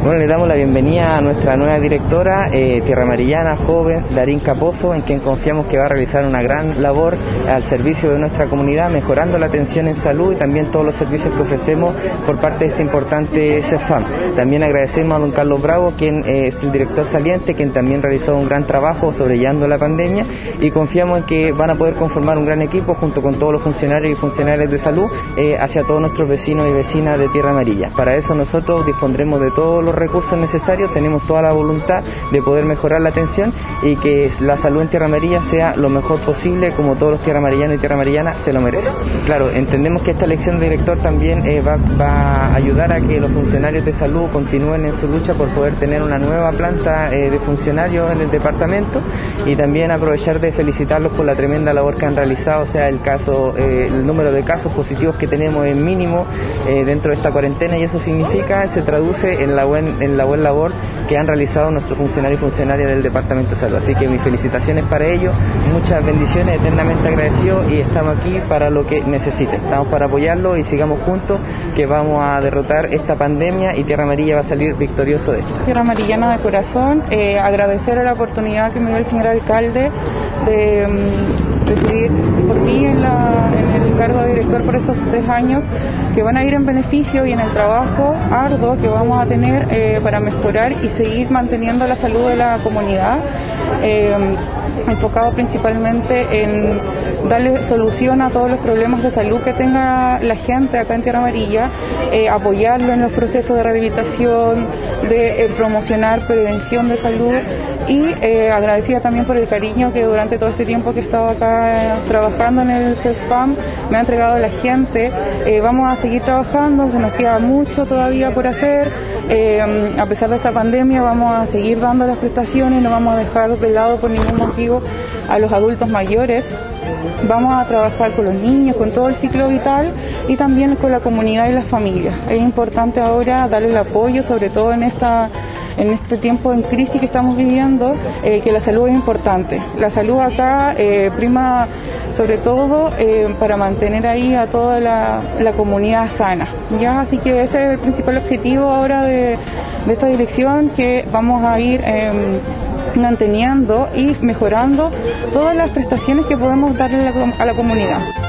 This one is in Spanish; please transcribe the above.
Bueno, le damos la bienvenida a nuestra nueva directora, tierramarillana, joven, Darín Caposo, en quien confiamos que va a realizar una gran labor al servicio de nuestra comunidad, mejorando la atención en salud y también todos los servicios que ofrecemos por parte de este importante CEFAM. También agradecemos a don Carlos Bravo, quien es el director saliente, quien también realizó un gran trabajo sobrellevando la pandemia, y confiamos en que van a poder conformar un gran equipo junto con todos los funcionarios y funcionarias de salud hacia todos nuestros vecinos y vecinas de Tierra Amarilla. Para eso nosotros dispondremos de todos los recursos necesarios, tenemos toda la voluntad de poder mejorar la atención y que la salud en Tierra Amarilla sea lo mejor posible, como todos los tierramarillanos y tierramarillanas se lo merecen. Claro, entendemos que esta elección de director también va a ayudar a que los funcionarios de salud continúen en su lucha por poder tener una nueva planta de funcionarios en el departamento, y también aprovechar de felicitarlos por la tremenda labor que han realizado. O sea, el número de casos positivos que tenemos es mínimo dentro de esta cuarentena, y eso se traduce en la buena labor que han realizado nuestros funcionarios y funcionarias del Departamento de Salud. Así que mis felicitaciones para ellos, muchas bendiciones, eternamente agradecidos, y estamos aquí para lo que necesiten. Estamos para apoyarlos y sigamos juntos, que vamos a derrotar esta pandemia y Tierra Amarilla va a salir victorioso de esto. Tierra Amarillana de corazón, agradecer a la oportunidad que me dio el señor alcalde de recibir por mí en el cargo de director por estos 3 años, que van a ir en beneficio y en el trabajo arduo que vamos a tener para mejorar y seguir manteniendo la salud de la comunidad, enfocado principalmente en darle solución a todos los problemas de salud que tenga la gente acá en Tierra Amarilla, apoyarlo en los procesos de rehabilitación, de promocionar prevención de salud, y agradecida también por el cariño que durante todo este tiempo que he estado acá trabajando en el CEFAM me ha entregado la gente. Vamos a seguir trabajando, se nos queda mucho todavía por hacer. A pesar de esta pandemia vamos a seguir dando las prestaciones, no vamos a dejar de lado por ningún motivo a los adultos mayores. Vamos a trabajar con los niños, con todo el ciclo vital, y también con la comunidad y las familias. Es importante ahora darle el apoyo, sobre todo en este tiempo en crisis que estamos viviendo, que la salud es importante. La salud acá prima sobre todo para mantener ahí a toda la comunidad sana, ¿ya? Así que ese es el principal objetivo ahora de esta dirección, que vamos a ir manteniendo y mejorando todas las prestaciones que podemos darle a la comunidad.